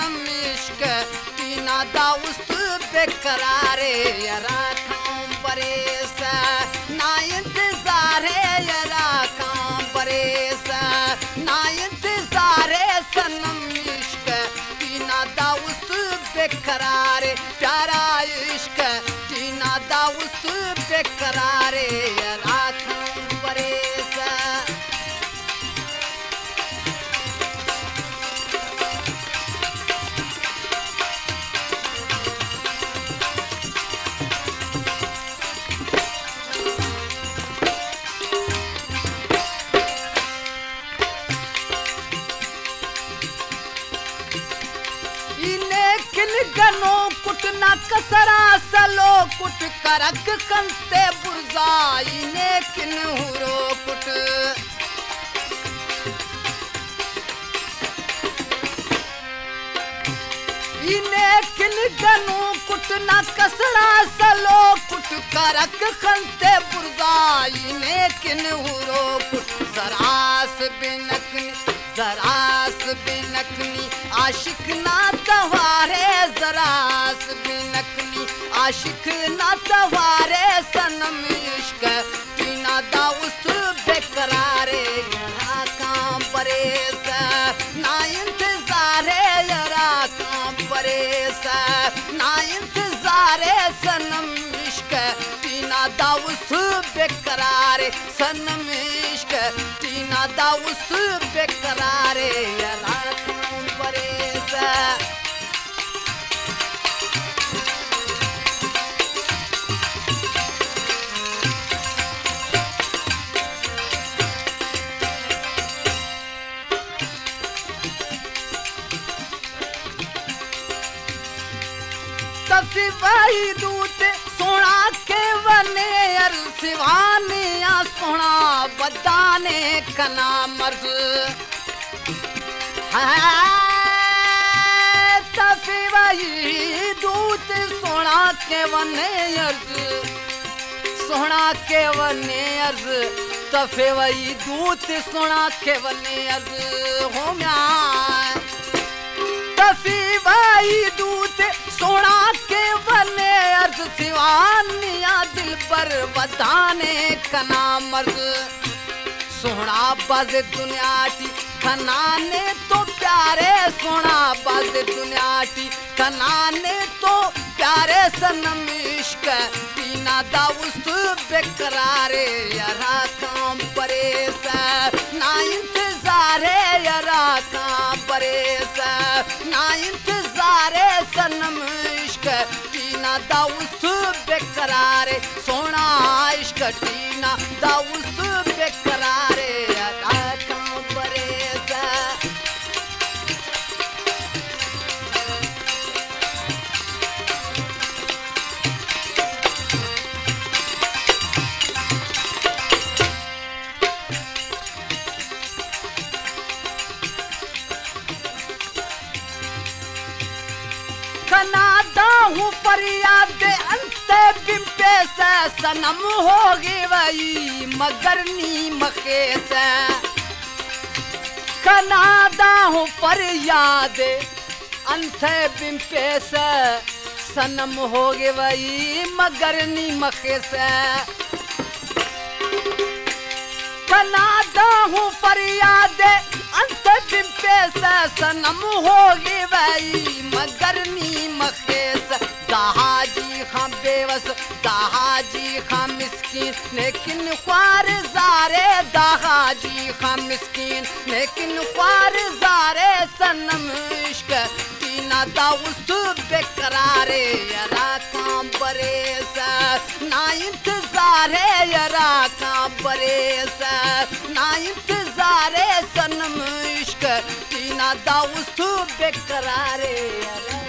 सनम इश्क तीना दा उस्त बेकरारे यरा खां बरेस ना इंतजार यरा खां बरेस ना इंतजार सनम इश्क तीना दा उस्त बेकरारे प्यारा इश्क तीना दा उस्त बेकरारे यरा खां बरेस गनो कुट ना कसरा सलो कुट करक कंते बुरजाई ने किन हुरो कुट इने किन गनो कुट ना कसरा सलो कुट करक कंते बुरजाई ने किन हुरो कुट जरास बिनकनी आशिक ना तवारे जरास बिनकनी आशिक ना तवारे सनम इश्क तीना दा उस्त बेकरारे यरा खां बरेस ना इंतजार यरा खां बरेस ना इंतजार सनम इश्क तीना दा उस्त बेकरारे सनम इश्क तीना दा उस्त बेकरारे यरा खां बरेस तफीवाई दूत सोना के वने अर सिवाने या सोना बदाने कना मर्ज तफीवाई दूत सोना के वने अर्ज तफीवाई दूत सोना के वने अर्ज हो म्या तफीवाई दूत सोना के वने अर्ज सिवानिया दिल पर बदाने कना मर्ज सोना बाज दुनियाटी खनाने तो प्यारे सोना बाज दुनियाटी खनाने तो प्यारे सनम इश्क तीना दा उस्त बेकरारे यरा खां बरेस ना इंतजार यरा खां बरेस ना इंतजार सनम इश्क तीना दा उस्त बेकरारे सोना इश्क तीना दा उस्त बेकरारे यरा खां बरेस कनादा हूँ फरियाद अंते बिम्पे से सनम होगी वही मगर नी मखे से कनादा हूँ फरियाद अंते बिम्पे से सनम होगी वही मगर नी मखे से कनादा हूँ फरियाद अंत बिम्पे से सनम होगी वही मगर नी मखेस दाहाजी खां बेवस दाहाजी खां मिस्कीन लेकिन ख्वार जारे दाहाजी खां मिस्कीन लेकिन ख्वार जारे सनम इश्क तीना दा उस्त बेकरारे यरा खां बरेस ना इंतजार यरा खां बरेस ना इंतजार सनम इश्क तीना दा उस्त बेकरारे यरा